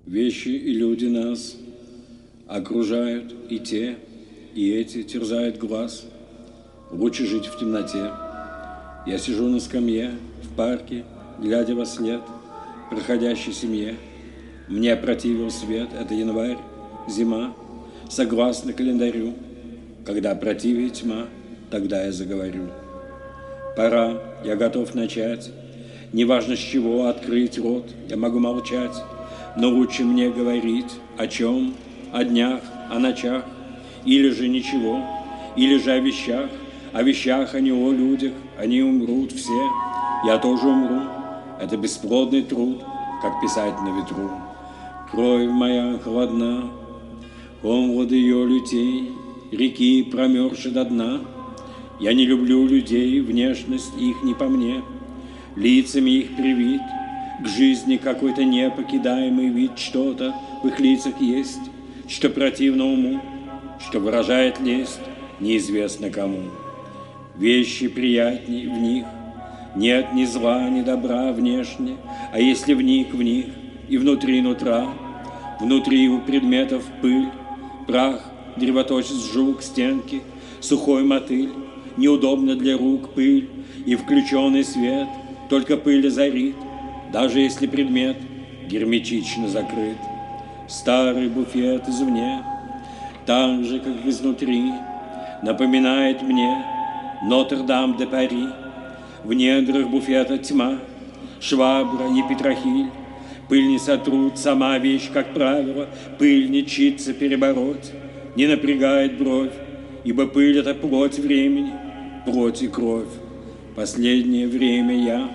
Вещи и люди нас окружают, и те, и эти терзают глаз. Лучше жить в темноте. Я сижу на скамье в парке, глядя во след проходящей семье. Мне противил свет, это январь, зима, согласно календарю. Когда противит тьма, тогда я заговорю. Пора, я готов начать. Неважно, с чего открыть рот, я могу молчать, но лучше мне говорить о чем, о днях, о ночах, или же ничего, или же о вещах, а не о людях, они умрут все, я тоже умру. Это бесплодный труд, как писать на ветру. Кровь моя холодна, холод ее лютей, реки промерзши до дна. Я не люблю людей, внешность их не по мне, лицами их привит, к жизни какой-то непокидаемый вид, что-то в их лицах есть, что противно уму, что выражает лесть неизвестно кому. Вещи приятней в них, нет ни зла, ни добра внешне, а если вник в них и внутри нутра, внутри у предметов пыль, прах, древоточит жук, стенки, сухой мотыль, неудобно для рук пыль и включенный свет, только пыль озарит, даже если предмет герметично закрыт. Старый буфет извне, так же, как изнутри, напоминает мне Нотр-Дам-де-Пари. В недрах буфета тьма, швабра и петрохиль. Пыль не сотрут, сама вещь, как правило, пыль не чится перебороть, не напрягает бровь, ибо пыль — это плоть времени, плоть и кровь. Последнее время я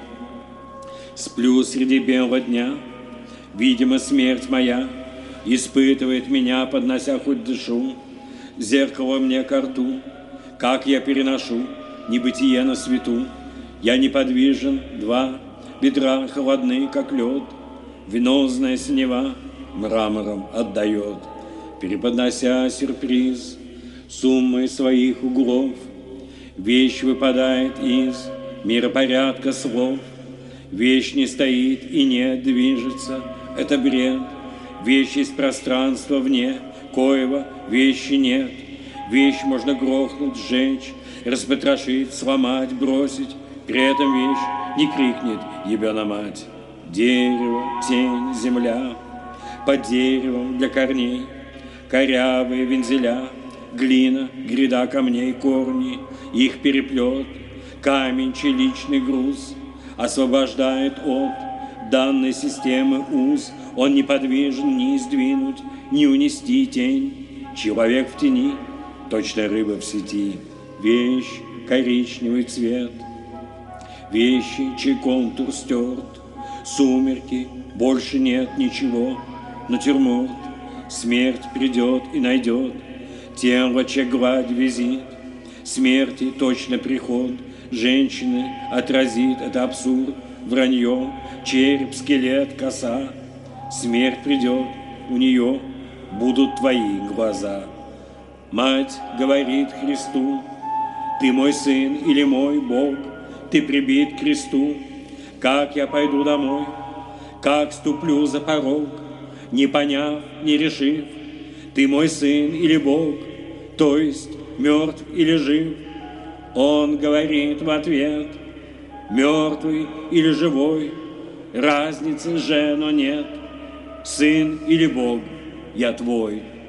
сплю среди бела дня, видимо, смерть моя испытывает меня, поднося хоть дышу, зеркало мне ко рту, как я переношу небытие на свету. Я неподвижен, два бедра холодны, как лед, венозная синева мрамором отдает, переподнося сюрприз суммой своих углов. Вещь выпадает из миропорядка слов, вещь не стоит и не движется, это бред. Вещь есть пространство вне, коего вещи нет. Вещь можно грохнуть, сжечь, распотрошить, сломать, бросить. При этом вещь не крикнет «Ебена мать!». Дерево, тень, земля, под деревом для корней, корявые вензеля, глина, гряда камней, корни, их переплет, камень, чей личный груз освобождает от данной системы уз. Он неподвижен, ни сдвинуть, ни унести тень. Человек в тени, точно рыба в сети. Вещь, коричневый цвет, вещи, чей контур стерт. Сумерки, больше нет ничего. Натюрморт, смерть придет и найдет тело, чья гладь визит. Смерти точно приход женщины отразит. Это абсурд, вранье, череп, скелет, коса. Смерть придет, у нее будут твои глаза. Мать говорит Христу: ты мой сын или мой Бог, ты прибит к кресту. Как я пойду домой, как ступлю за порог, не поняв, не решив, ты мой сын или Бог, то есть мертв или жив. Он говорит в ответ: мертвый или живой, разницы же, но нет. Сын или Бог, я твой.